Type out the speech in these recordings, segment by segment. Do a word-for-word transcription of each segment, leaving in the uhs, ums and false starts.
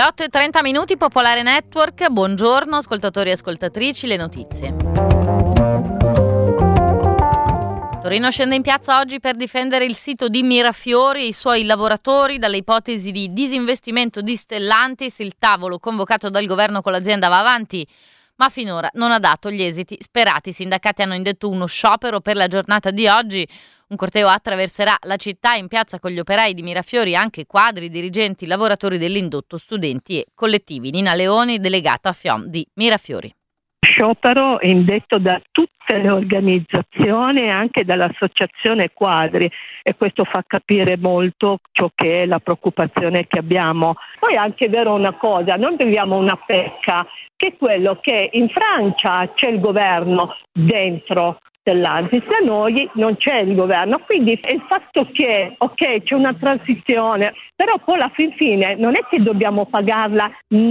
otto e trenta minuti, Popolare Network. Buongiorno ascoltatori e ascoltatrici, le notizie. Torino scende in piazza oggi per difendere il sito di Mirafiori e i suoi lavoratori dalle ipotesi di disinvestimento di Stellantis. Il tavolo convocato dal governo con l'azienda va avanti, ma finora non ha dato gli esiti sperati. I sindacati hanno indetto uno sciopero per la giornata di oggi. Un corteo attraverserà la città in piazza con gli operai di Mirafiori, anche quadri, dirigenti, lavoratori dell'indotto, studenti e collettivi. Nina Leoni, delegata a FIOM di Mirafiori. Sciopero indetto da tutte le organizzazioni e anche dall'associazione Quadri, e questo fa capire molto ciò che è la preoccupazione che abbiamo. Poi è anche vero una cosa, noi viviamo una pecca, che è quello che in Francia c'è il governo dentro Stellantis, da noi non c'è il governo, quindi il fatto che ok c'è una transizione, però poi alla fin fine non è che dobbiamo pagarla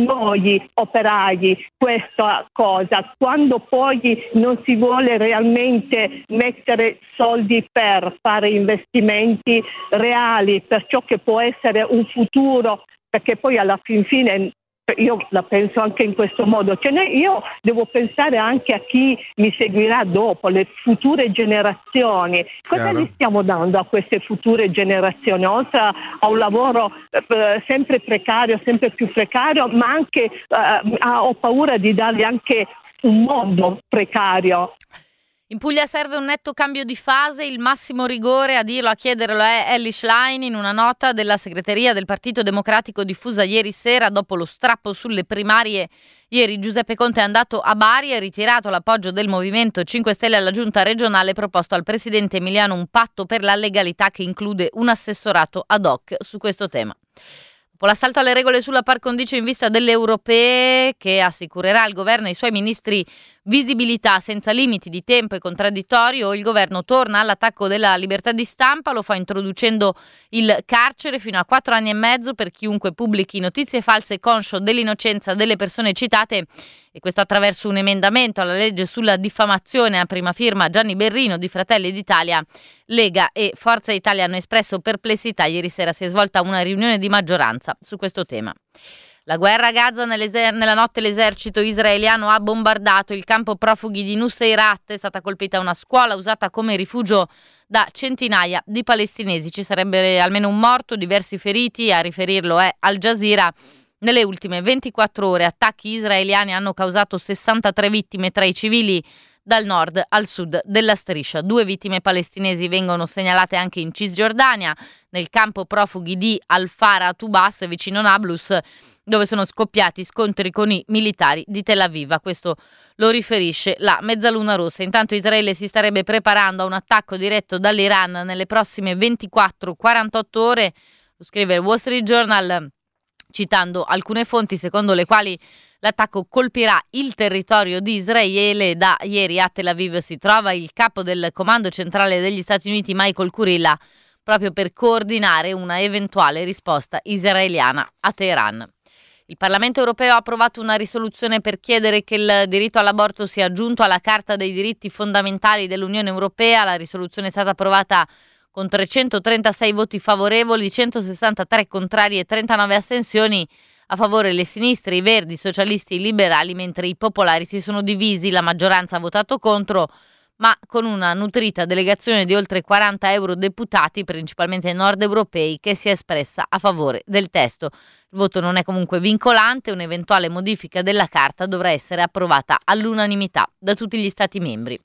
noi operai questa cosa, quando poi non si vuole realmente mettere soldi per fare investimenti reali per ciò che può essere un futuro, perché poi alla fin fine io la penso anche in questo modo, cioè io devo pensare anche a chi mi seguirà dopo, le future generazioni. Cosa Chiaro. gli stiamo dando a queste future generazioni? Oltre a un lavoro eh, sempre precario, sempre più precario, ma anche eh, ho paura di dargli anche un mondo precario. In Puglia serve un netto cambio di fase, il massimo rigore, a dirlo, a chiederlo è Elly Schlein in una nota della segreteria del Partito Democratico diffusa ieri sera dopo lo strappo sulle primarie. Ieri Giuseppe Conte è andato a Bari e ha ritirato l'appoggio del Movimento cinque Stelle alla giunta regionale proposto al presidente Emiliano un patto per la legalità che include un assessorato ad hoc su questo tema. Dopo l'assalto alle regole sulla par condicio in vista delle europee, che assicurerà al governo e ai suoi ministri visibilità senza limiti di tempo e contraddittorio, il governo torna all'attacco della libertà di stampa, lo fa introducendo il carcere fino a quattro anni e mezzo per chiunque pubblichi notizie false conscio dell'innocenza delle persone citate, e questo attraverso un emendamento alla legge sulla diffamazione a prima firma Gianni Berrino di Fratelli d'Italia. Lega e Forza Italia hanno espresso perplessità. Ieri sera si è svolta una riunione di maggioranza su questo tema. La guerra a Gaza, nella notte l'esercito israeliano ha bombardato il campo profughi di Nuseirat, è stata colpita una scuola usata come rifugio da centinaia di palestinesi. Ci sarebbe almeno un morto, diversi feriti, a riferirlo è Al Jazeera. Nelle ultime ventiquattro ore attacchi israeliani hanno causato sessantatré vittime tra i civili dal nord al sud della striscia. Due vittime palestinesi vengono segnalate anche in Cisgiordania, nel campo profughi di Al-Fara Tubas, vicino Nablus, dove sono scoppiati scontri con i militari di Tel Aviv. Questo lo riferisce la Mezzaluna Rossa. Intanto Israele si starebbe preparando a un attacco diretto dall'Iran nelle prossime ventiquattro quarantotto ore, lo scrive il Wall Street Journal, citando alcune fonti secondo le quali l'attacco colpirà il territorio di Israele. Da ieri a Tel Aviv si trova il capo del comando centrale degli Stati Uniti, Michael Kurilla, proprio per coordinare una eventuale risposta israeliana a Teheran. Il Parlamento europeo ha approvato una risoluzione per chiedere che il diritto all'aborto sia aggiunto alla Carta dei diritti fondamentali dell'Unione Europea. La risoluzione è stata approvata con trecentotrentasei voti favorevoli, centosessantatré contrari e trentanove astensioni. A favore le sinistre, i verdi, i socialisti e i liberali, mentre i popolari si sono divisi. La maggioranza ha votato contro, ma con una nutrita delegazione di oltre quaranta eurodeputati, principalmente nord europei, che si è espressa a favore del testo. Il voto non è comunque vincolante, un'eventuale modifica della Carta dovrà essere approvata all'unanimità da tutti gli Stati membri.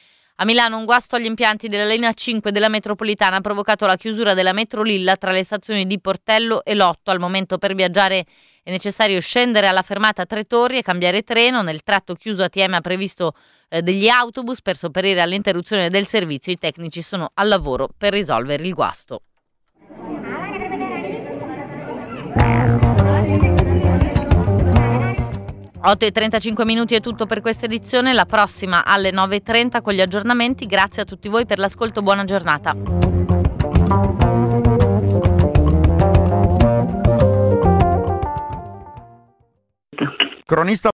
A Milano un guasto agli impianti della linea cinque della metropolitana ha provocato la chiusura della metro Lilla tra le stazioni di Portello e Lotto. Al momento per viaggiare è necessario scendere alla fermata Tre Torri e cambiare treno. Nel tratto chiuso A T M ha previsto eh, degli autobus per sopperire all'interruzione del servizio. I tecnici sono al lavoro per risolvere il guasto. otto e trentacinque minuti è tutto per questa edizione, la prossima alle nove e trenta con gli aggiornamenti. Grazie a tutti voi per l'ascolto, buona giornata. Cronista